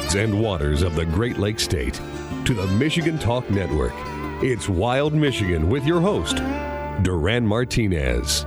winds and waters of the Great Lakes State to the Michigan Talk Network. It's Wild Michigan with your host, Duran Martinez.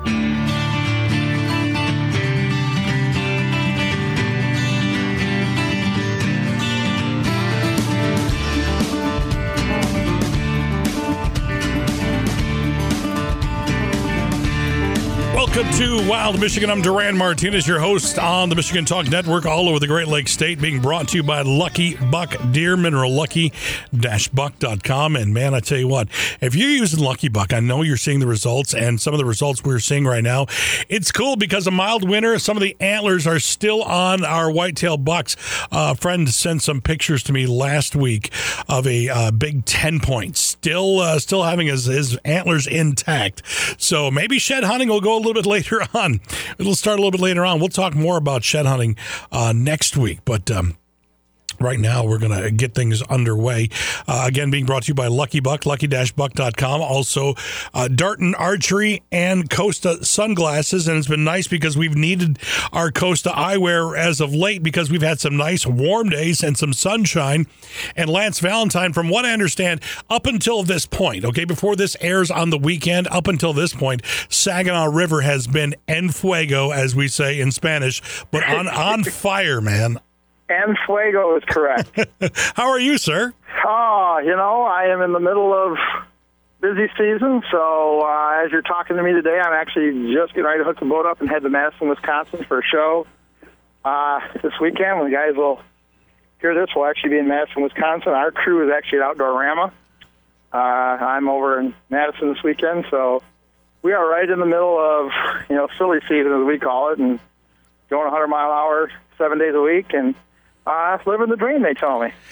Welcome to Wild Michigan. I'm Duran Martinez, your host on the Michigan Talk Network, all over the Great Lakes State, being brought to you by Lucky Buck Deer Mineral, lucky-buck.com. And man, I tell you what, if you're using Lucky Buck, I know you're seeing the results, and some of the results we're seeing right now. It's cool because a mild winter, some of the antlers are still on our whitetail bucks. A friend sent some pictures to me last week of a big 10-point, still having his antlers intact. So maybe shed hunting will go a little bit later on. It'll start a little bit later on. We'll talk more about shed hunting next week, but right now, we're going to get things underway. Again, being brought to you by Lucky Buck, lucky-buck.com. Also, Darton Archery and Costa Sunglasses. And it's been nice because we've needed our Costa eyewear as of late because we've had some nice warm days and some sunshine. And Lance Valentine, from what I understand, up until this point, okay, before this airs on the weekend, up until this point, Saginaw River has been en fuego, as we say in Spanish, but on fire, man. En fuego is correct. How are you, sir? I am in the middle of busy season, so as you're talking to me today, I'm actually just getting ready to hook the boat up and head to Madison, Wisconsin for a show this weekend. When the guys will hear this, we'll actually be in Madison, Wisconsin. Our crew is actually at Outdoorama. I'm over in Madison this weekend, so we are right in the middle of, silly season, as we call it, and going 100 mile an hour 7 days a week, and living the dream, they tell me.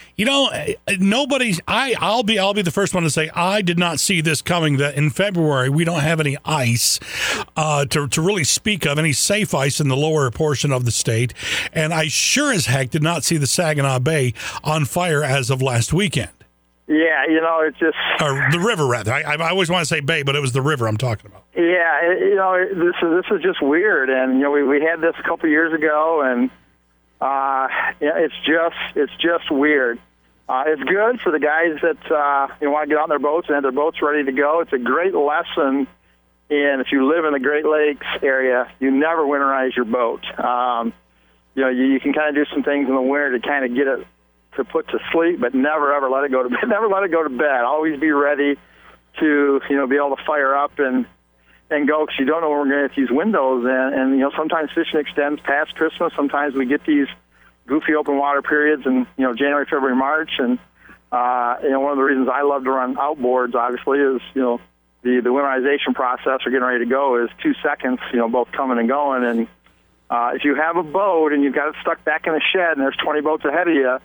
I'll be the first one to say I did not see this coming, that in February we don't have any ice to really speak of, any safe ice in the lower portion of the state, and I sure as heck did not see the Saginaw Bay on fire as of last weekend. Yeah, it's just... Or the river, rather. I always want to say bay, but it was the river I'm talking about. Yeah, this is just weird, and, we had this a couple years ago, and it's just weird. It's good for the guys that want to get on their boats and have their boats ready to go. It's a great lesson in, if you live in the Great Lakes area, you never winterize your boat. You can kind of do some things in the winter to kind of get it to put to sleep, but never ever let it go to bed. Never let it go to bed. Always be ready to be able to fire up and go, because you don't know when we're going to hit these windows. And sometimes fishing extends past Christmas. Sometimes we get these goofy open water periods in, January, February, March. And, one of the reasons I love to run outboards, obviously, is, the winterization process or getting ready to go is 2 seconds, both coming and going. And if you have a boat and you've got it stuck back in the shed and there's 20 boats ahead of you,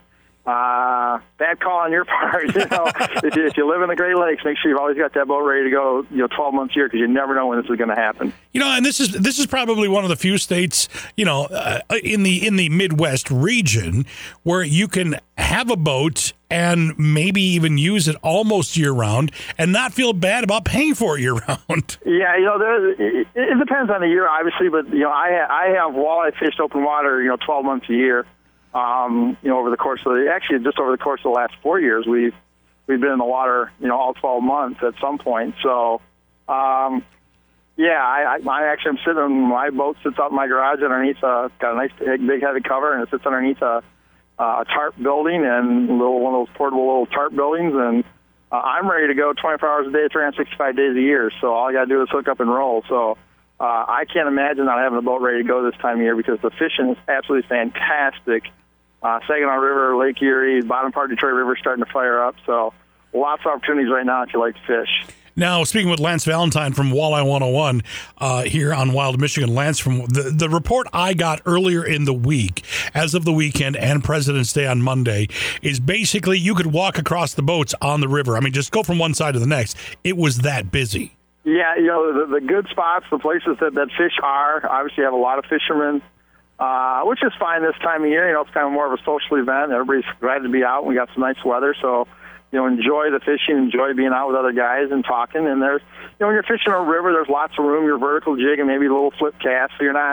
bad call on your part. If you live in the Great Lakes, make sure you've always got that boat ready to go, 12 months a year, because you never know when this is going to happen. And this is probably one of the few states, in the Midwest region where you can have a boat and maybe even use it almost year round and not feel bad about paying for it year round. Yeah, it depends on the year, obviously, but I have walleye fished open water, 12 months a year. Over the course of the last 4 years, we've been in the water, all 12 months at some point. So, I actually am sitting. My boat sits out in my garage underneath. Got a nice big heavy cover, and it sits underneath a tarp building and one of those portable little tarp buildings. And I'm ready to go 24 hours a day, 365 days a year. So all I got to do is hook up and roll. So I can't imagine not having a boat ready to go this time of year, because the fishing is absolutely fantastic. Saginaw River, Lake Erie, bottom part of Detroit River starting to fire up. So lots of opportunities right now if you like to fish. Now, speaking with Lance Valentine from Walleye 101 here on Wild Michigan. Lance, from the report I got earlier in the week, as of the weekend and President's Day on Monday, is basically you could walk across the boats on the river. I mean, just go from one side to the next. It was that busy. Yeah, the good spots, the places that fish are, obviously have a lot of fishermen, which is fine this time of year. It's kind of more of a social event. Everybody's glad to be out. We got some nice weather, so enjoy the fishing, enjoy being out with other guys and talking. And there's, when you're fishing a river, there's lots of room. Your vertical jig and maybe a little flip cast, so you're not,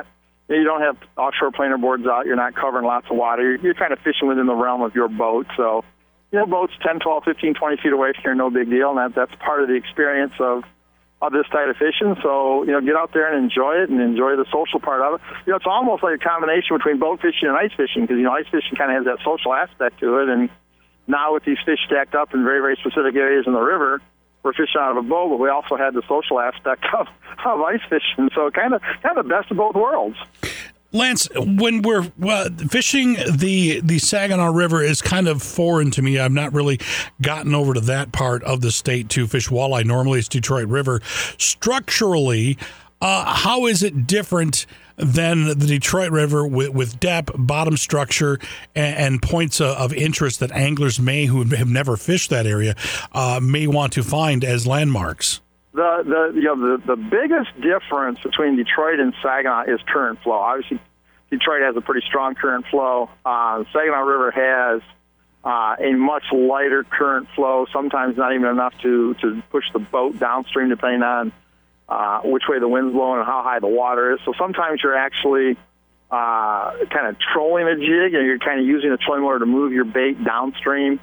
You don't have offshore planer boards out. You're not covering lots of water. You're kind of fishing within the realm of your boat. So, boats 10, 12, 15, 20 feet away from here, no big deal. And that's part of the experience of this type of fishing. So, get out there and enjoy it and enjoy the social part of it. It's almost like a combination between boat fishing and ice fishing because, ice fishing kind of has that social aspect to it. And now with these fish stacked up in very, very specific areas in the river, we're fishing out of a boat, but we also had the social aspect of ice fishing. So kind of the best of both worlds. Lance, when we're fishing the Saginaw River is kind of foreign to me. I've not really gotten over to that part of the state to fish walleye. Normally it's Detroit River. Structurally, how is it different than the Detroit River with depth, bottom structure, and points of interest that anglers who have never fished that area may want to find as landmarks? The biggest difference between Detroit and Saginaw is current flow. Obviously, Detroit has a pretty strong current flow. Saginaw River has a much lighter current flow, sometimes not even enough to push the boat downstream, depending on which way the wind's blowing and how high the water is. So sometimes you're actually kind of trolling a jig, and you're kind of using a trolling motor to move your bait downstream.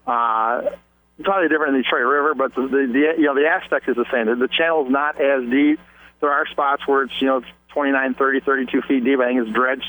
Totally different in the Detroit River, but the aspect is the same. The channel's not as deep. There are spots where it's 29, 30, 32 feet deep. I think it's dredged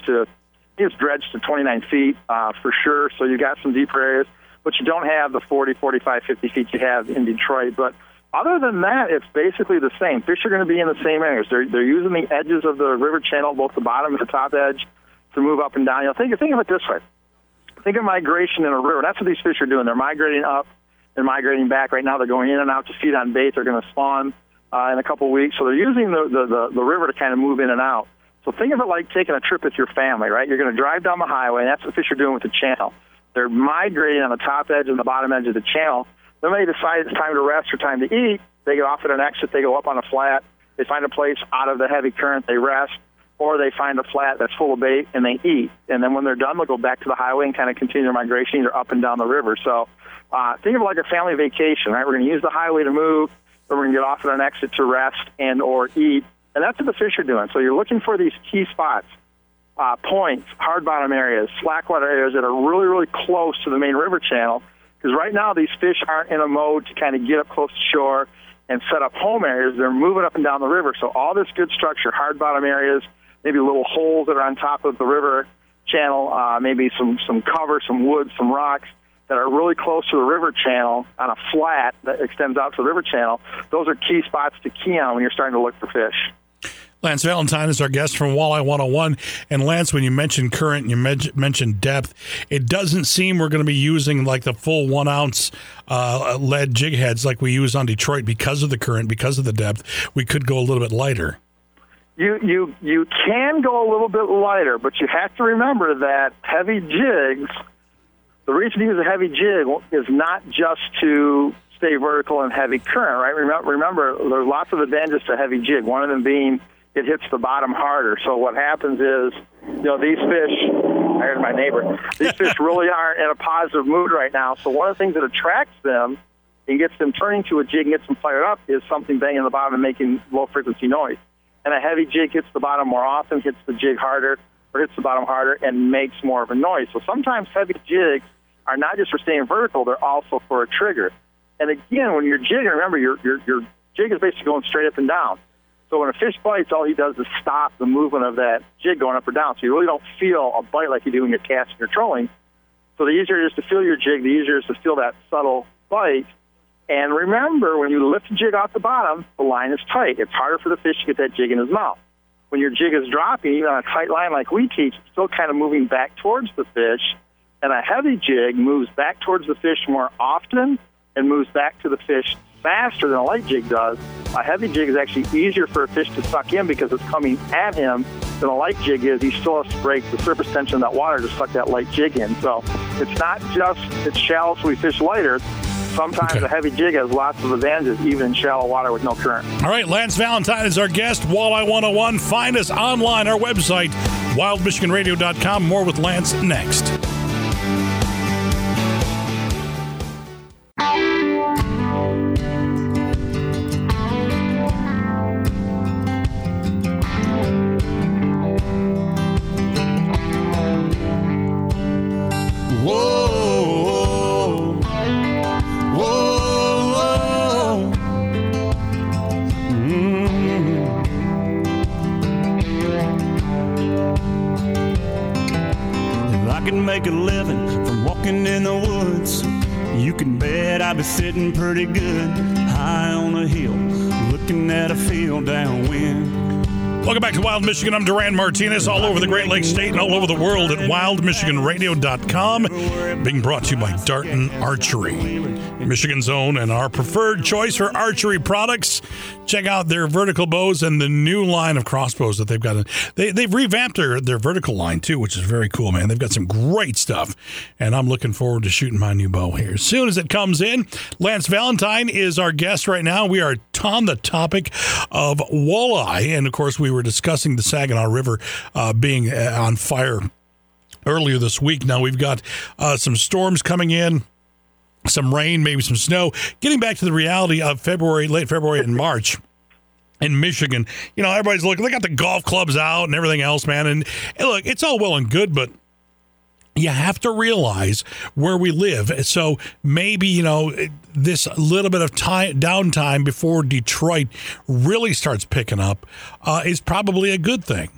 to 29 feet for sure. So you got some deeper areas, but you don't have the 40, 45, 50 feet you have in Detroit. But other than that, it's basically the same. Fish are going to be in the same areas. They're using the edges of the river channel, both the bottom and the top edge, to move up and down. Think of it this way. Think of migration in a river. That's what these fish are doing. They're migrating up and migrating back. Right now they're going in and out to feed on bait. They're going to spawn in a couple of weeks. So they're using the river to kind of move in and out. So think of it like taking a trip with your family, right? You're going to drive down the highway, and that's what fish are doing with the channel. They're migrating on the top edge and the bottom edge of the channel. Then they decide it's time to rest or time to eat. They get off at an exit. They go up on a flat. They find a place out of the heavy current. They rest. Or they find a flat that's full of bait, and they eat. And then when they're done, they'll go back to the highway and kind of continue their migration either up and down the river. So think of it like a family vacation, right? We're going to use the highway to move, or we're going to get off at an exit to rest and or eat. And that's what the fish are doing. So you're looking for these key spots, points, hard bottom areas, slackwater areas that are really, really close to the main river channel. Because right now these fish aren't in a mode to kind of get up close to shore and set up home areas. They're moving up and down the river. So all this good structure, hard bottom areas, maybe little holes that are on top of the river channel, maybe some cover, some wood, some rocks that are really close to the river channel on a flat that extends out to the river channel. Those are key spots to key on when you're starting to look for fish. Lance Valentine is our guest from Walleye 101. And Lance, when you mentioned current and you mentioned depth, it doesn't seem we're going to be using like the full 1 ounce lead jig heads like we use on Detroit because of the current, because of the depth. We could go a little bit lighter. You can go a little bit lighter, but you have to remember that heavy jigs, the reason to use a heavy jig is not just to stay vertical and heavy current, right? Remember, there's lots of advantages to heavy jig, one of them being it hits the bottom harder. So what happens is, these fish, I heard my neighbor, these fish really aren't in a positive mood right now. So one of the things that attracts them and gets them turning to a jig and gets them fired up is something banging the bottom and making low-frequency noise. And a heavy jig hits the bottom more often, hits the jig harder, or hits the bottom harder, and makes more of a noise. So sometimes heavy jigs are not just for staying vertical, they're also for a trigger. And again, when you're jigging, remember, your jig is basically going straight up and down. So when a fish bites, all he does is stop the movement of that jig going up or down. So you really don't feel a bite like you do when you're casting or trolling. So the easier it is to feel your jig, the easier it is to feel that subtle bite. And remember, when you lift the jig off the bottom, the line is tight. It's harder for the fish to get that jig in his mouth. When your jig is dropping, even on a tight line like we teach, it's still kind of moving back towards the fish. And a heavy jig moves back towards the fish more often and moves back to the fish faster than a light jig does. A heavy jig is actually easier for a fish to suck in because it's coming at him than a light jig is. He still has to break the surface tension of that water to suck that light jig in. So it's not just it's shallow so we fish lighter. Sometimes a heavy jig has lots of advantages, even in shallow water with no current. All right, Lance Valentine is our guest, Walleye 101. Find us online, our website, wildmichiganradio.com. More with Lance next. make a living from walking in the woods, you can bet I'd be sitting pretty good high on a hill, looking at a field downwind. Welcome back to Wild Michigan. I'm Duran Martinez, all over the Great Lakes State and all over the world at wildmichiganradio.com. Being brought to you by Darton Archery, Michigan's own and our preferred choice for archery products. Check out their vertical bows and the new line of crossbows that they've got. They've revamped their vertical line, too, which is very cool, man. They've got some great stuff, and I'm looking forward to shooting my new bow here. As soon as it comes in, Lance Valentine is our guest right now. We are on the topic of walleye, and, of course, we were discussing the Saginaw River being on fire earlier this week. Now we've got some storms coming in, some rain, maybe some snow. Getting back to the reality of late February and March in Michigan, everybody's looking. They got the golf clubs out and everything else, man. And look, it's all well and good, but you have to realize where we live. So maybe, this little bit of downtime before Detroit really starts picking up is probably a good thing.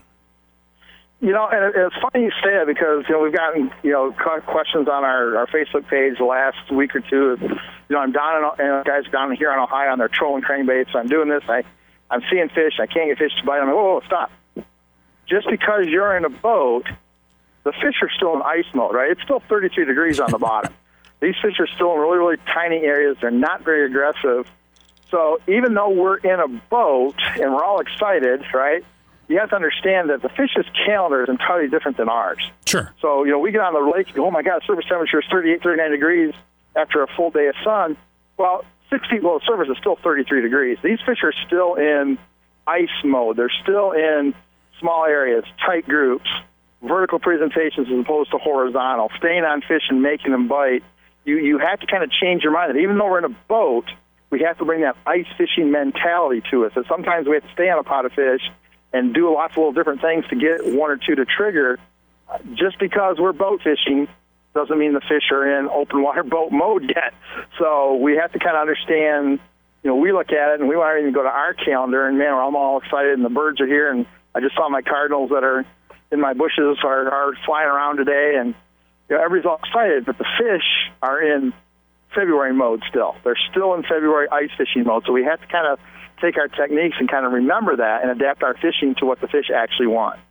And it's funny you say it because, we've gotten, questions on our Facebook page the last week or two. I'm down guys down here in Ohio on their trolling crankbaits. I'm doing this. I'm seeing fish. I can't get fish to bite. I'm like, whoa, stop. Just because you're in a boat, the fish are still in ice mode, right? It's still 33 degrees on the bottom. These fish are still in really, really tiny areas. They're not very aggressive. So even though we're in a boat and we're all excited, right, you have to understand that the fish's calendar is entirely different than ours. Sure. So, we get on the lake and go, oh, my God, surface temperature is 38, 39 degrees after a full day of sun. Well, 6 feet below the surface is still 33 degrees. These fish are still in ice mode. They're still in small areas, tight groups, vertical presentations as opposed to horizontal, staying on fish and making them bite. You have to kind of change your mind that even though we're in a boat, we have to bring that ice fishing mentality to us. That sometimes we have to stay on a pot of fish and do lots of little different things to get one or two to trigger. Just because we're boat fishing doesn't mean the fish are in open water boat mode yet. So we have to kind of understand, we look at it and we want to even go to our calendar and, man, I'm all excited and the birds are here. And I just saw my cardinals that are in my bushes are flying around today, and everybody's all excited, but the fish are in February mode still. They're still in February ice fishing mode, so we have to kind of take our techniques and kind of remember that and adapt our fishing to what the fish actually want.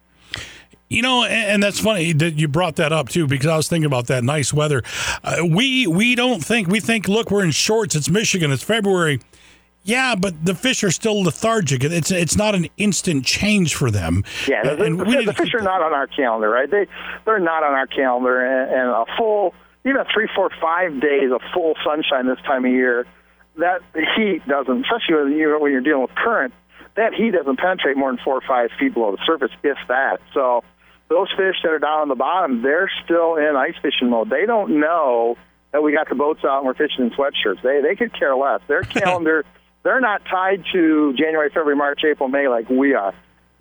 And that's funny that you brought that up, too, because I was thinking about that nice weather. We think, look, we're in shorts, it's Michigan, it's February. Yeah, but the fish are still lethargic. It's not an instant change for them. Yeah, the fish are not on our calendar, right? They're not on our calendar, and a full, 3, 4, 5 days of full sunshine this time of year, that heat doesn't, especially when you're dealing with current, that heat doesn't penetrate more than 4 or 5 feet below the surface, if that. So those fish that are down on the bottom, they're still in ice fishing mode. They don't know that we got the boats out and we're fishing in sweatshirts. They could care less. Their calendar. They're not tied to January, February, March, April, May like we are.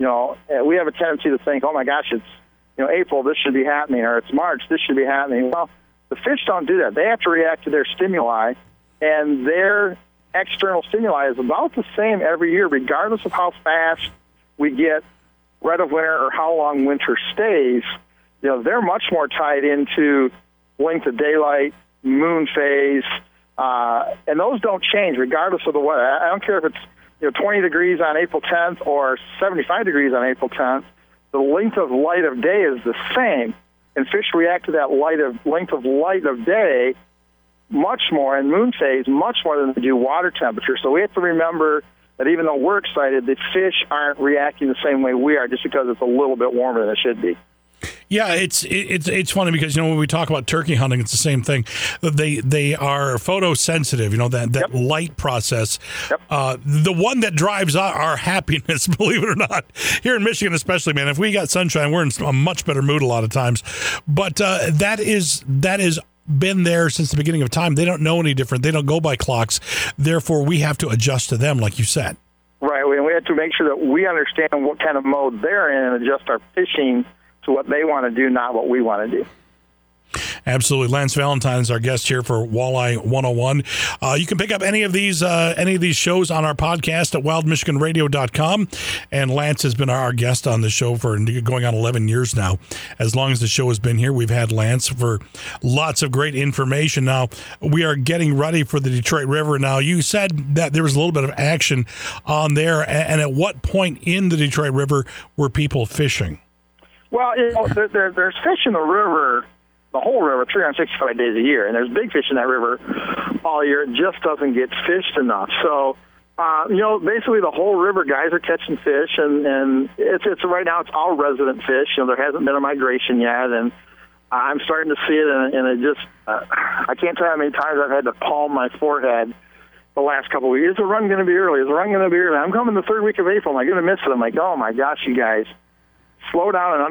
We have a tendency to think, oh, my gosh, it's April, this should be happening, or it's March, this should be happening. Well, the fish don't do that. They have to react to their stimuli, and their external stimuli is about the same every year, regardless of how fast we get rid of winter or how long winter stays. They're much more tied into length of daylight, moon phase, and those don't change regardless of the weather. I don't care if it's 20 degrees on April 10th or 75 degrees on April 10th. The length of light of day is the same, and fish react to that length of light of day much more, and moon phase much more than they do water temperature. So we have to remember that even though we're excited, the fish aren't reacting the same way we are just because it's a little bit warmer than it should be. Yeah, it's funny because when we talk about turkey hunting, it's the same thing. They are photosensitive. That Yep. light process. Yep. The one that drives our happiness, believe it or not, here in Michigan especially, man. If we got sunshine, we're in a much better mood a lot of times. But that is been there since the beginning of time. They don't know any different. They don't go by clocks. Therefore, we have to adjust to them, like you said. Right. We have to make sure that we understand what kind of mode they're in and adjust our fishing to what they want to do, not what we want to do. Absolutely. Lance Valentine is our guest here for Walleye 101. You can pick up any of these shows on our podcast at wildmichiganradio.com. And Lance has been our guest on the show for going on 11 years now. As long as the show has been here, we've had Lance for lots of great information. Now, we are getting ready for the Detroit River. Now, you said that there was a little bit of action on there. And at what point in the Detroit River were people fishing? Well, there's fish in the river, the whole river, 365 days a year, and there's big fish in that river all year. It just doesn't get fished enough. So, basically the whole river guys are catching fish, and it's right now it's all resident fish. There hasn't been a migration yet, and I'm starting to see it, and it just I can't tell you how many times I've had to palm my forehead the last couple of weeks. Is the run going to be early? Is the run going to be early? I'm coming the third week of April. Am I going to miss it? I'm like, oh my gosh, you guys. Slow down and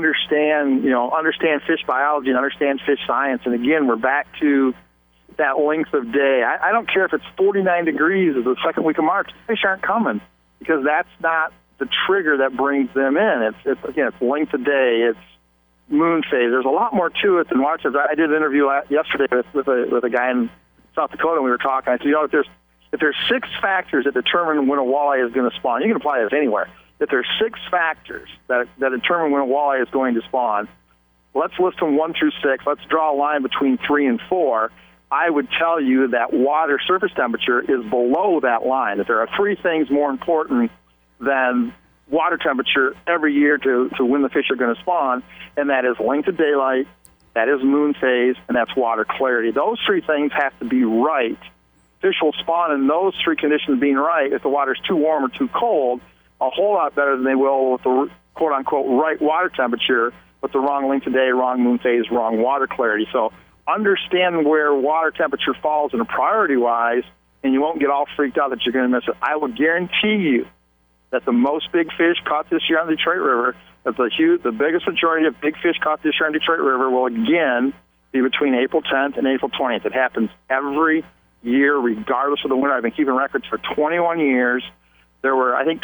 understand fish biology and understand fish science. And again, we're back to that length of day. I don't care if it's 49 degrees of the second week of March. Fish aren't coming because that's not the trigger that brings them in. It's length of day. It's moon phase. There's a lot more to it than watch. I did an interview yesterday with a guy in South Dakota, and we were talking. I said, if there's 6 factors that determine when a walleye is going to spawn, you can apply this anywhere. If there's 6 factors that determine when a walleye is going to spawn, let's list them 1 through 6. Let's draw a line between 3 and 4. I would tell you that water surface temperature is below that line. That there are 3 things more important than water temperature every year to when the fish are going to spawn, and that is length of daylight, that is moon phase, and that's water clarity. Those 3 things have to be right. Fish will spawn in those 3 conditions being right. If the water's too warm or too cold, a whole lot better than they will with the quote-unquote right water temperature, but the wrong length of day, wrong moon phase, wrong water clarity. So understand where water temperature falls in a priority-wise, and you won't get all freaked out that you're going to miss it. I would guarantee you that the most big fish caught this year on the Detroit River, that the biggest majority of big fish caught this year on the Detroit River will again be between April 10th and April 20th. It happens every year, regardless of the winter. I've been keeping records for 21 years. There were, I think,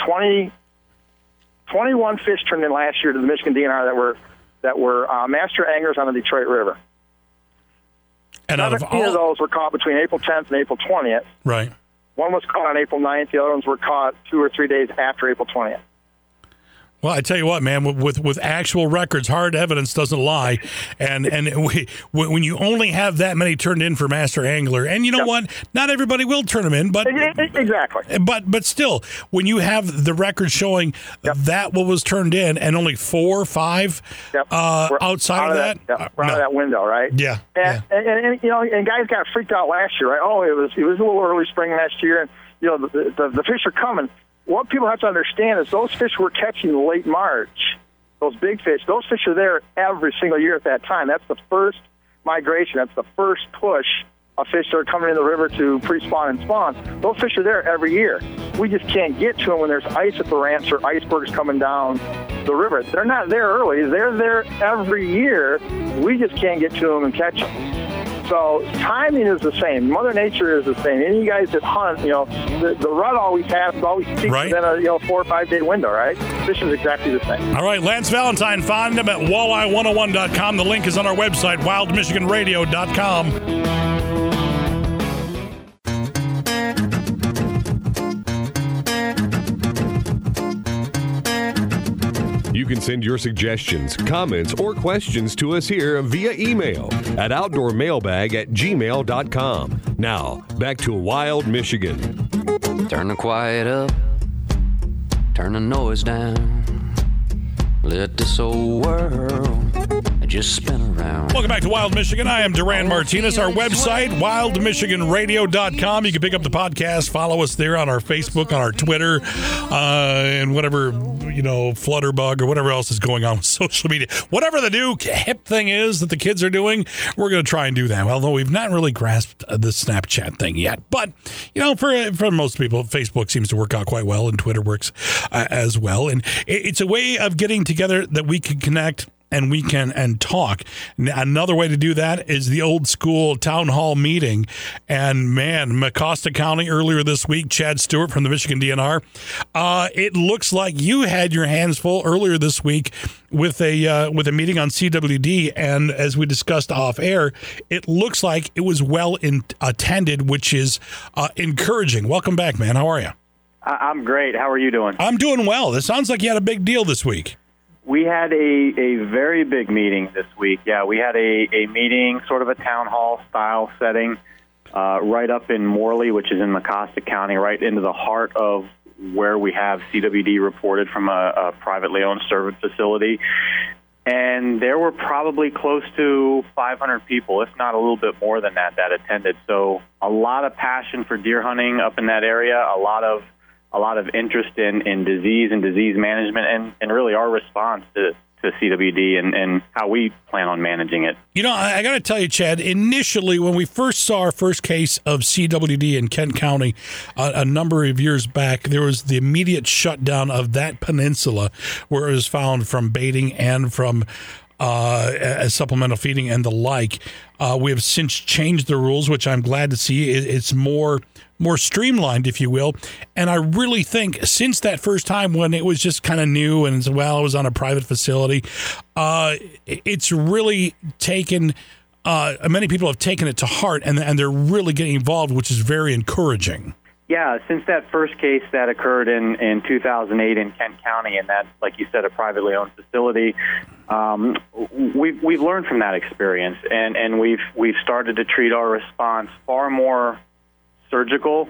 21 fish turned in last year to the Michigan DNR that were master anglers on the Detroit River. And out of all of those were caught between April 10th and April 20th. Right. One was caught on April 9th. The other ones were caught 2 or 3 days after April 20th. Well, I tell you what, man, with actual records, hard evidence doesn't lie. And when you only have that many turned in for master angler, and you know what? Not everybody will turn them in, but exactly. But still, when you have the record showing that what was turned in and only 4 or 5 outside of that, out of that window, right? Yeah. And guys got freaked out last year, right? Oh, it was a little early spring last year, and the fish are coming. What people have to understand is those fish we're catching in late March, those big fish, those fish are there every single year at that time. That's the first migration. That's the first push of fish that are coming in the river to pre-spawn and spawn. Those fish are there every year. We just can't get to them when there's ice at the ramps or icebergs coming down the river. They're not there early. They're there every year. We just can't get to them and catch them. So timing is the same. Mother Nature is the same. Any guys that hunt, the rut always peaks within a 4 or 5 day window, right? Fish is exactly the same. All right, Lance Valentine, find him at walleye101.com. The link is on our website, wildmichiganradio.com. You can send your suggestions, comments, or questions to us here via email at outdoormailbag@gmail.com. Now, back to Wild Michigan. Turn the quiet up, turn the noise down, let this old world just spin around. Welcome back to Wild Michigan. I am Duran Martinez. Our website, wildmichiganradio.com. You can pick up the podcast, follow us there on our Facebook, on our Twitter, and whatever, Flutterbug or whatever else is going on with social media. Whatever the new hip thing is that the kids are doing, we're going to try and do that. Although we've not really grasped the Snapchat thing yet. But, for most people, Facebook seems to work out quite well, and Twitter works as well. And it's a way of getting together that we can connect and we can talk. Another way to do that is the old school town hall meeting. And man, Mecosta County earlier this week, Chad Stewart from the Michigan DNR. It looks like you had your hands full earlier this week with a meeting on CWD, and as we discussed off air, it looks like it was well attended, which is encouraging. Welcome back, man. How are you? I'm great. How are you doing? I'm doing well. It sounds like you had a big deal this week. We had a very big meeting this week. Yeah, we had a meeting, sort of a town hall style setting, right up in Morley, which is in Mecosta County, right into the heart of where we have CWD reported from a privately owned service facility. And there were probably close to 500 people, if not a little bit more than that attended. So a lot of passion for deer hunting up in that area, a lot of interest in disease and disease management, and really our response to CWD and how we plan on managing it. You know, I got to tell you, Chad, initially when we first saw our first case of CWD in Kent County a number of years back, there was the immediate shutdown of that peninsula where it was found from baiting and from supplemental feeding and the like. We have since changed the rules, which I'm glad to see. It's more streamlined, if you will. And I really think since that first time when it was just kind of new and it was on a private facility, it's really taken, many people have taken it to heart and they're really getting involved, which is very encouraging. Yeah, since that first case that occurred in 2008 in Kent County, and that, like you said, a privately owned facility, we've learned from that experience, and we've started to treat our response far more surgical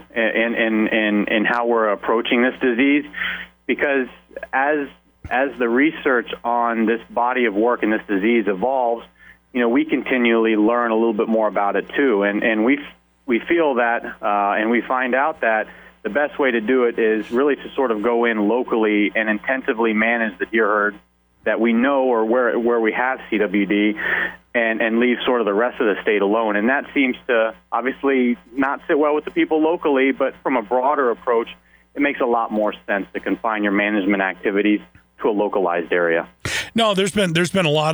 in how we're approaching this disease, because as the research on this body of work and this disease evolves, you know, we continually learn a little bit more about it too, and we feel that, and we find out that the best way to do it is really to sort of go in locally and intensively manage the deer herd that we know or where we have CWD, and leave sort of the rest of the state alone. And that seems to obviously not sit well with the people locally, but from a broader approach, it makes a lot more sense to confine your management activities to a localized area. No, there's been a lot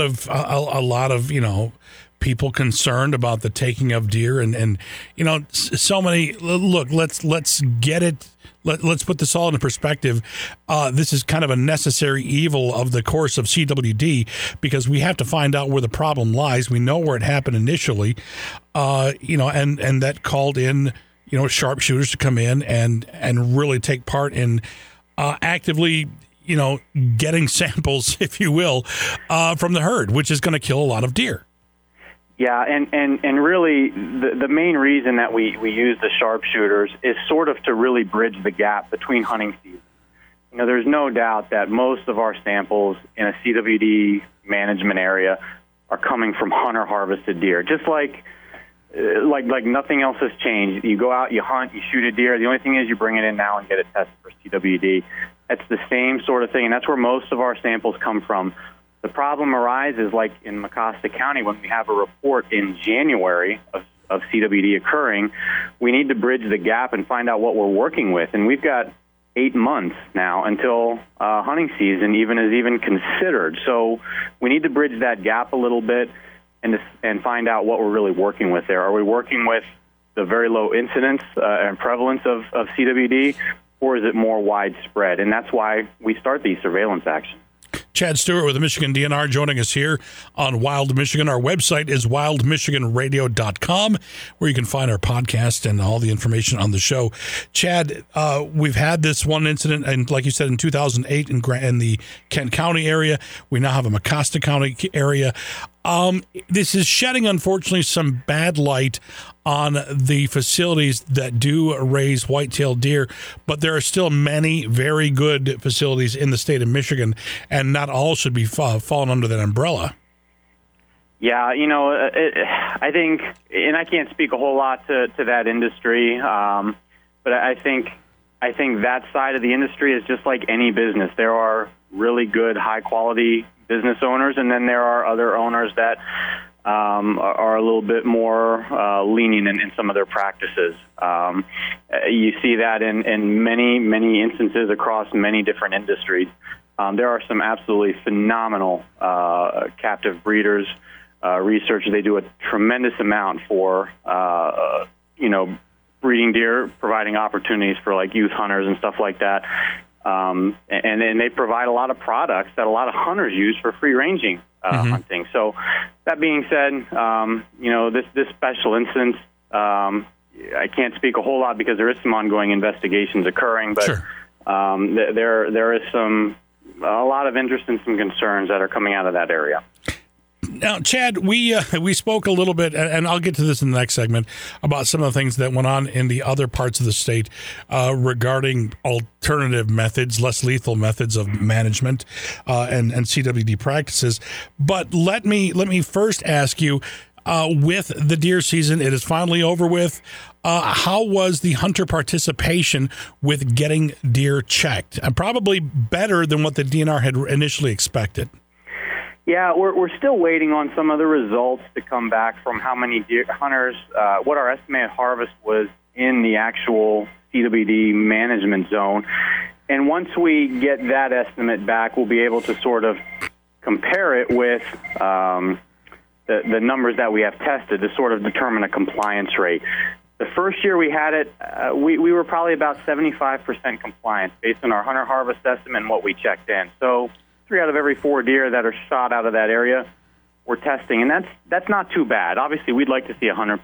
of you know, people concerned about the taking of deer and you know, so many. Look, let's get it. Let's put this all into perspective. This is kind of a necessary evil of the course of CWD, because we have to find out where the problem lies. We know where it happened initially, you know, and that called in, you know, sharpshooters to come in and really take part in actively, you know, getting samples, if you will, from the herd, which is going to kill a lot of deer. Yeah, and really the main reason that we use the sharpshooters is sort of to really bridge the gap between hunting seasons. You know, there's no doubt that most of our samples in a CWD management area are coming from hunter-harvested deer, just like nothing else has changed. You go out, you hunt, you shoot a deer. The only thing is you bring it in now and get it tested for CWD. That's the same sort of thing, and that's where most of our samples come from. The problem arises, like in Mecosta County, when we have a report in January of CWD occurring, we need to bridge the gap and find out what we're working with. And we've got 8 months now until hunting season even considered. So we need to bridge that gap a little bit and find out what we're really working with there. Are we working with the very low incidence and prevalence of CWD, or is it more widespread? And that's why we start these surveillance actions. Chad Stewart with the Michigan DNR joining us here on Wild Michigan. Our website is wildmichiganradio.com, where you can find our podcast and all the information on the show. Chad, we've had this one incident, and like you said, in 2008 in the Kent County area. We now have a Mecosta County area. This is shedding, unfortunately, some bad light on the facilities that do raise white-tailed deer, but there are still many very good facilities in the state of Michigan, and not all should be falling under that umbrella. Yeah, you know, I think, and I can't speak a whole lot to that industry, but I think that side of the industry is just like any business. There are really good, high-quality business owners, and then there are other owners that are a little bit more lenient in some of their practices. You see that in many instances across many different industries. There are some absolutely phenomenal captive breeders, researchers. They do a tremendous amount for, breeding deer, providing opportunities for like youth hunters and stuff like that. And then they provide a lot of products that a lot of hunters use for free ranging hunting. So that being said, this special instance, I can't speak a whole lot because there is some ongoing investigations occurring, but Sure. There is a lot of interest and some concerns that are coming out of that area. Now, Chad, we spoke a little bit, and I'll get to this in the next segment, about some of the things that went on in the other parts of the state regarding alternative methods, less lethal methods of management and CWD practices. But let me first ask you, with the deer season, it is finally over with. How was the hunter participation with getting deer checked? Probably better than what the DNR had initially expected. Yeah, we're still waiting on some of the results to come back from how many deer hunters, what our estimated harvest was in the actual CWD management zone. And once we get that estimate back, we'll be able to sort of compare it with the numbers that we have tested to sort of determine a compliance rate. The first year we had it, we were probably about 75% compliance based on our hunter harvest estimate and what we checked in. So 3 out of every 4 deer that are shot out of that area we're testing, and that's not too bad. Obviously, we'd like to see 100%.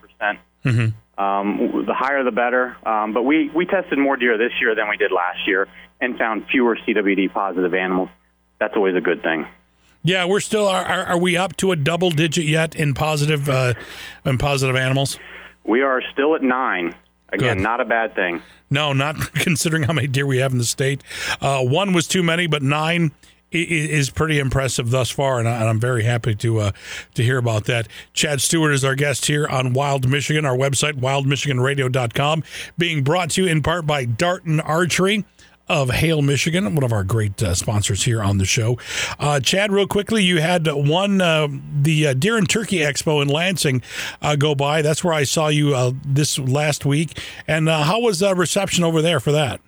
The higher the better. But we tested more deer this year than we did last year and found fewer CWD positive animals. That's always a good thing. Yeah, we're still. Are we up to a double digit yet in positive animals? We are still at 9. Again, Good. Not a bad thing. No, not considering how many deer we have in the state. 1 was too many, but 9 is pretty impressive thus far, and I'm very happy to hear about that. Chad Stewart is our guest here on Wild Michigan, our website, wildmichiganradio.com, being brought to you in part by Darton Archery of Hale, Michigan, one of our great sponsors here on the show. Chad, real quickly, you had the Deer and Turkey Expo in Lansing go by. That's where I saw you this last week. And how was the reception over there for that?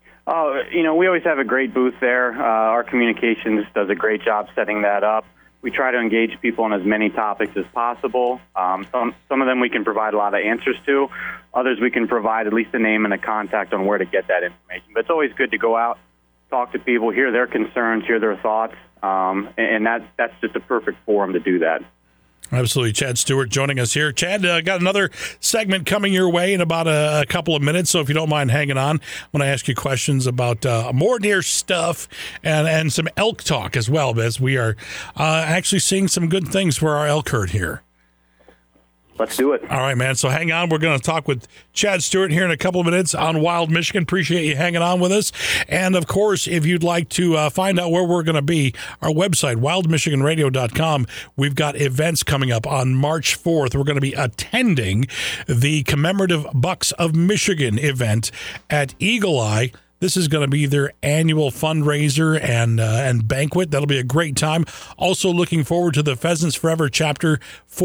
We always have a great booth there. Our communications does a great job setting that up. We try to engage people on as many topics as possible. Some of them we can provide a lot of answers to. Others we can provide at least a name and a contact on where to get that information. But it's always good to go out, talk to people, hear their concerns, hear their thoughts, and that's just a perfect forum to do that. Absolutely. Chad Stewart joining us here. Chad, got another segment coming your way in about a couple of minutes, so if you don't mind hanging on, I'm going to ask you questions about more deer stuff and some elk talk as well, as we are actually seeing some good things for our elk herd here. Let's do it. All right, man. So hang on. We're going to talk with Chad Stewart here in a couple of minutes on Wild Michigan. Appreciate you hanging on with us. And, of course, if you'd like to find out where we're going to be, our website, wildmichiganradio.com, we've got events coming up on March 4th. We're going to be attending the Commemorative Bucks of Michigan event at Eagle Eye. This is going to be their annual fundraiser and banquet. That'll be a great time. Also looking forward to the Pheasants Forever Chapter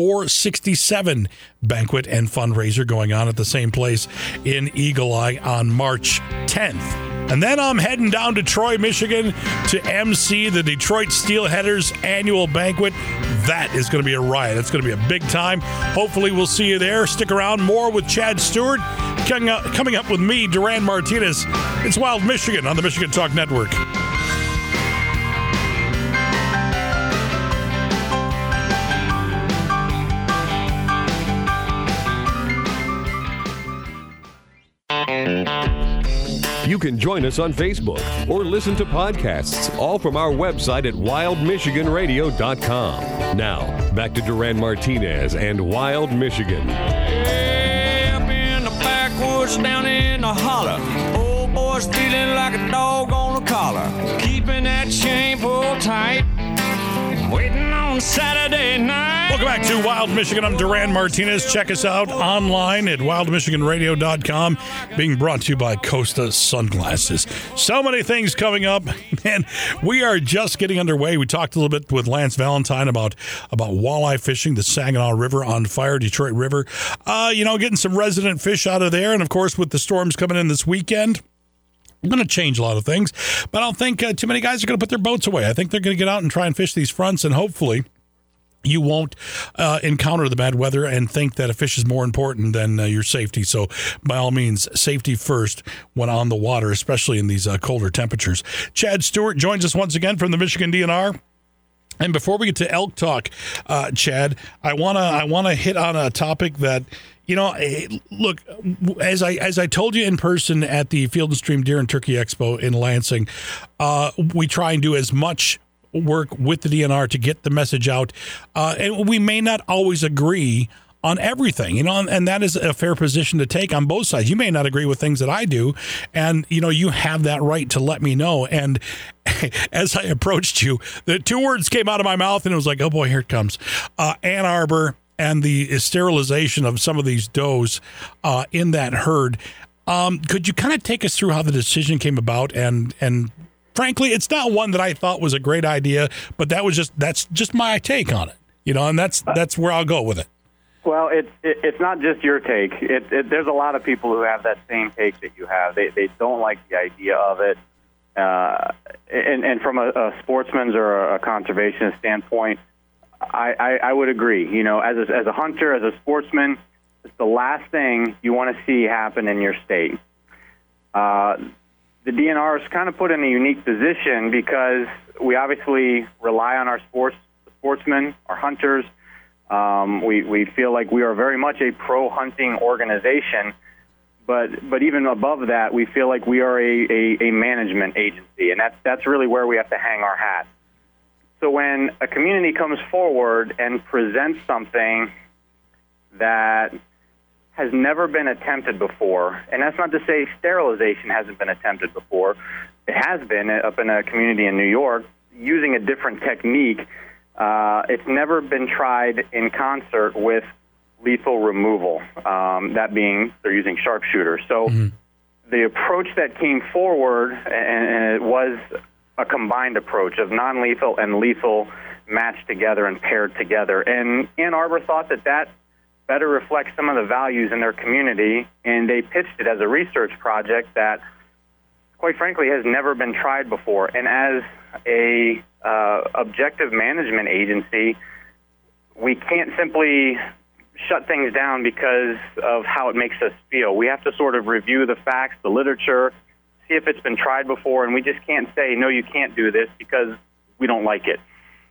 467 banquet and fundraiser going on at the same place in Eagle Eye on March 10th. And then I'm heading down to Troy, Michigan to MC the Detroit Steelheaders annual banquet. That is going to be a riot. It's going to be a big time. Hopefully we'll see you there. Stick around. More with Chad Stewart. Coming up with me, Duran Martinez. It's Wild Michigan on the Michigan Talk Network. You can join us on Facebook or listen to podcasts, all from our website at wildmichiganradio.com. Now, back to Duran Martinez and Wild Michigan. Hey, up in the backwoods, down in the holler. Old boy's feeling like a dog on a collar. Keeping that chain pulled tight. Waiting on Saturday night. Welcome back to Wild Michigan. I'm Duran Martinez. Check us out online at wildmichiganradio.com. Being brought to you by Costa Sunglasses. So many things coming up, and we are just getting underway. We talked a little bit with Lance Valentine about walleye fishing, the Saginaw River on fire, Detroit River. Getting some resident fish out of there, and of course with the storms coming in this weekend, going to change a lot of things, but I don't think too many guys are going to put their boats away. I think they're going to get out and try and fish these fronts, and hopefully you won't encounter the bad weather and think that a fish is more important than your safety. So by all means, safety first when on the water, especially in these colder temperatures. Chad Stewart joins us once again from the Michigan DNR. And before we get to elk talk, Chad, I wanna hit on a topic that, look, as I told you in person at the Field and Stream Deer and Turkey Expo in Lansing, we try and do as much work with the DNR to get the message out, and we may not always agree on everything, and that is a fair position to take on both sides. You may not agree with things that I do, and you have that right to let me know. And as I approached you, the two words came out of my mouth, and it was like, oh boy, here it comes. Ann Arbor and the sterilization of some of these does in that herd. Could you kind of take us through how the decision came about? And frankly, it's not one that I thought was a great idea, but that's just my take on it, and that's where I'll go with it. Well, it's not just your take. There's a lot of people who have that same take that you have. They don't like the idea of it, and from a sportsman's or a conservationist standpoint, I would agree. As a hunter, as a sportsman, it's the last thing you want to see happen in your state. The DNR is kind of put in a unique position because we obviously rely on our sportsmen, our hunters. We feel like we are very much a pro-hunting organization, but even above that, we feel like we are a management agency, and that's really where we have to hang our hat. So when a community comes forward and presents something that has never been attempted before, and that's not to say sterilization hasn't been attempted before. It has been up in a community in New York using a different technique. It's never been tried in concert with lethal removal, that being they're using sharpshooters. So the approach that came forward, and it was a combined approach of non-lethal and lethal matched together and paired together. And Ann Arbor thought that better reflects some of the values in their community, and they pitched it as a research project that, quite frankly, has never been tried before. And as a objective management agency, we can't simply shut things down because of how it makes us feel. We have to sort of review the facts, the literature, see if it's been tried before, and we just can't say, no, you can't do this because we don't like it.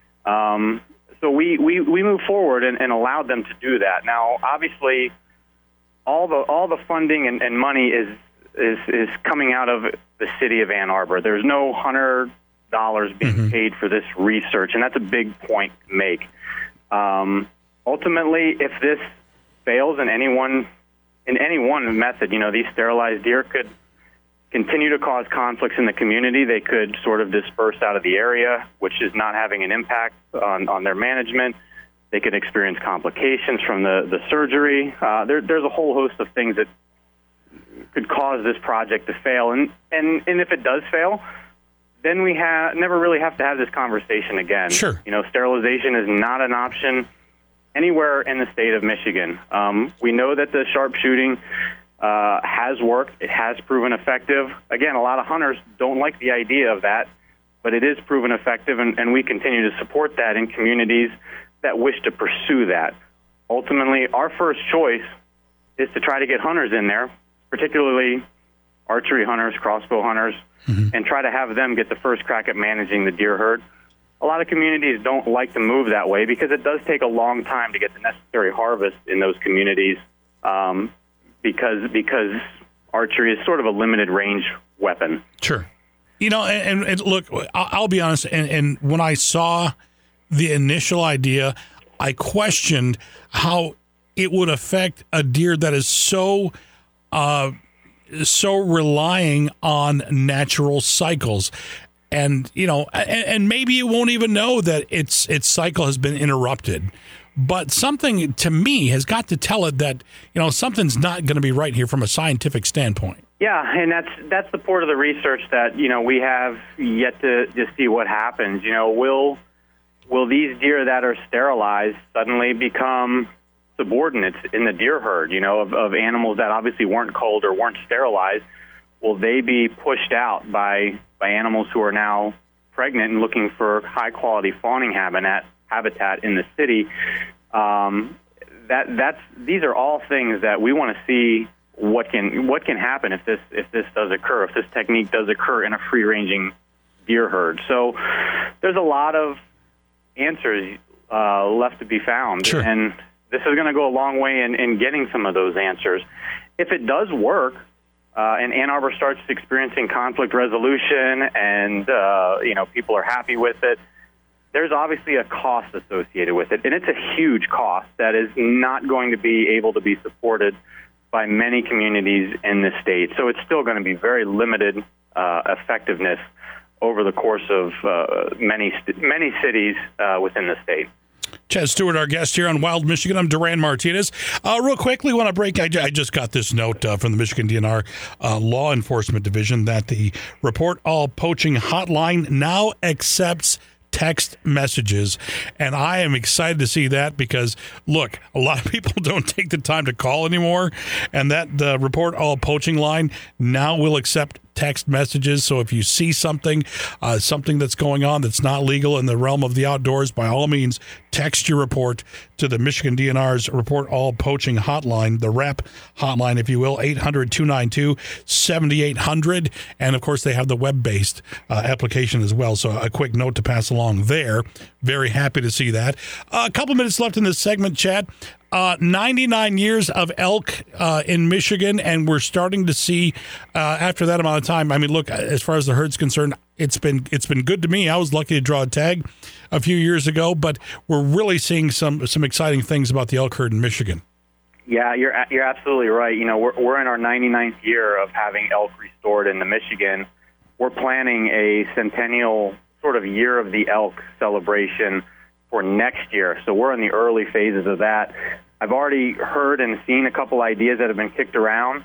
So we moved forward and allowed them to do that. Now, obviously, all the funding and money is coming out of the city of Ann Arbor. There's no $100 being paid for this research, and that's a big point to make. Ultimately, if this fails in any one method, these sterilized deer could continue to cause conflicts in the community. They could sort of disperse out of the area, which is not having an impact on their management. They could experience complications from the surgery. There's a whole host of things that could cause this project to fail. And if it does fail, then we never really have to have this conversation again. Sure. Sterilization is not an option anywhere in the state of Michigan. We know that the sharpshooting has worked. It has proven effective. Again, a lot of hunters don't like the idea of that, but it is proven effective, and we continue to support that in communities that wish to pursue that. Ultimately, our first choice is to try to get hunters in there, particularly archery hunters, crossbow hunters, and try to have them get the first crack at managing the deer herd. A lot of communities don't like to move that way because it does take a long time to get the necessary harvest in those communities, because archery is sort of a limited range weapon. Sure. And look, I'll be honest, and when I saw the initial idea, I questioned how it would affect a deer that is so relying on natural cycles. And, and maybe it won't even know that its cycle has been interrupted. But something, to me, has got to tell it that, something's not going to be right here from a scientific standpoint. Yeah, and that's the part of the research that, we have yet to see what happens. Will these deer that are sterilized suddenly become subordinates in the deer herd, of animals that obviously weren't culled or weren't sterilized? will they be pushed out by animals who are now pregnant and looking for high-quality fawning habitat in the city? These are all things that we want to see what can happen if this does occur, if this technique does occur in a free-ranging deer herd. So there's a lot of answers left to be found, sure. And this is going to go a long way in getting some of those answers. If it does work, and Ann Arbor starts experiencing conflict resolution, and people are happy with it, there's obviously a cost associated with it, and it's a huge cost that is not going to be able to be supported by many communities in the state. So it's still going to be very limited effectiveness over the course of many cities within the state. Chad Stewart, our guest here on Wild Michigan. I'm Duran Martinez. Real quickly, want to break. I just got this note from the Michigan DNR Law Enforcement Division that the Report All Poaching Hotline now accepts text messages, and I am excited to see that because, look, a lot of people don't take the time to call anymore, and that the Report All Poaching line now will accept text messages. So if you see something that's going on that's not legal in the realm of the outdoors, by all means, text your report to the Michigan DNR's Report All Poaching Hotline, the RAP hotline, if you will, 800-292-7800. And, of course, they have the web-based application as well. So a quick note to pass along there. Very happy to see that. A couple minutes left in this segment, Chad. 99 years of elk in Michigan, and we're starting to see after that amount of time. I mean, look, as far as the herd's concerned, it's been good to me. I was lucky to draw a tag a few years ago, but we're really seeing some exciting things about the elk herd in Michigan. Yeah, you're absolutely right. We're in our 99th year of having elk restored into Michigan. We're planning a centennial sort of year of the elk celebration for next year. So we're in the early phases of that. I've already heard and seen a couple ideas that have been kicked around.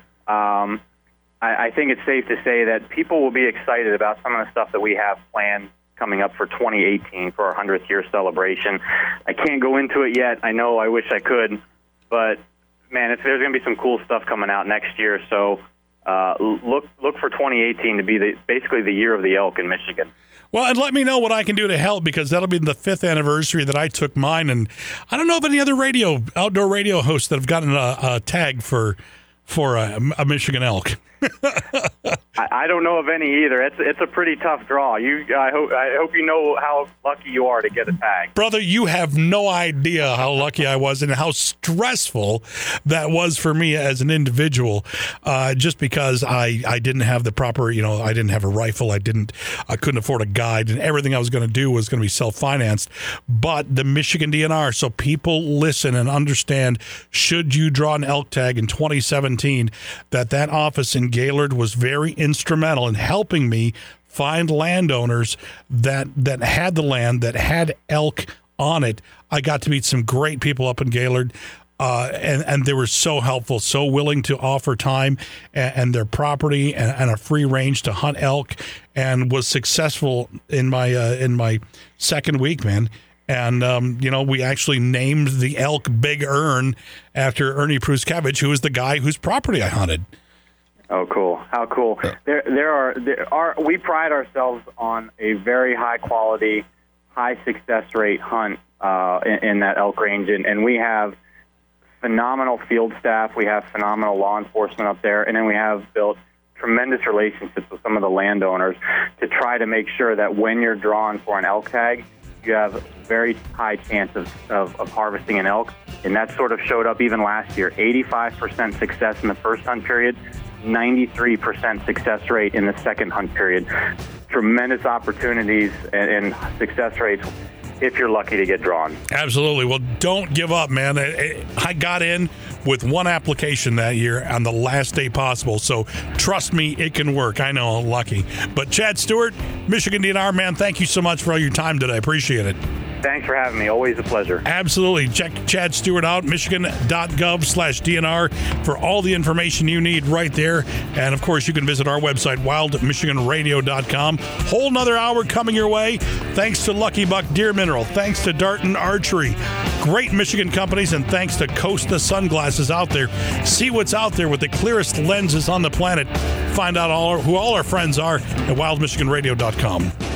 I think it's safe to say that people will be excited about some of the stuff that we have planned coming up for 2018 for our 100th year celebration. I can't go into it yet. I know I wish I could, but man, there's going to be some cool stuff coming out next year. So look for 2018 to be basically the year of the elk in Michigan. Well, and let me know what I can do to help, because that'll be the 5th anniversary that I took mine, and I don't know of any other outdoor radio hosts that have gotten a tag for a Michigan elk. I don't know of any either. It's a pretty tough draw. I hope you know how lucky you are to get a tag. Brother, you have no idea how lucky I was and how stressful that was for me as an individual, just because I didn't have the proper, I didn't have a rifle. I couldn't afford a guide, and everything I was going to do was going to be self-financed. But the Michigan DNR, so people listen and understand, should you draw an elk tag in 2017, that office in Gaylord was very instrumental in helping me find landowners that had the land, that had elk on it. I got to meet some great people up in Gaylord, and they were so helpful, so willing to offer time and their property and a free range to hunt elk, and was successful in my second week, man. And, we actually named the elk Big Ern after Ernie Pruskevich, who was the guy whose property I hunted. Oh, cool. How cool. We pride ourselves on a very high quality, high success rate hunt in that elk range. And we have phenomenal field staff. We have phenomenal law enforcement up there. And then we have built tremendous relationships with some of the landowners to try to make sure that when you're drawn for an elk tag, you have a very high chance of harvesting an elk. And that sort of showed up even last year. 85% success in the first hunt period, 93% success rate in the second hunt period. Tremendous opportunities and success rates if you're lucky to get drawn. Absolutely. Well, don't give up, man. I got in with one application that year on the last day possible, so trust me, it can work. I know, I'm lucky. But Chad Stewart, Michigan DNR, man, thank you so much for all your time today. I appreciate it. Thanks for having me. Always a pleasure. Absolutely. Check Chad Stewart out, michigan.gov/DNR, for all the information you need right there. And, of course, you can visit our website, wildmichiganradio.com. Whole nother hour coming your way. Thanks to Lucky Buck Deer Mineral. Thanks to Darton Archery. Great Michigan companies. And thanks to Costa Sunglasses out there. See what's out there with the clearest lenses on the planet. Find out who all our friends are at wildmichiganradio.com.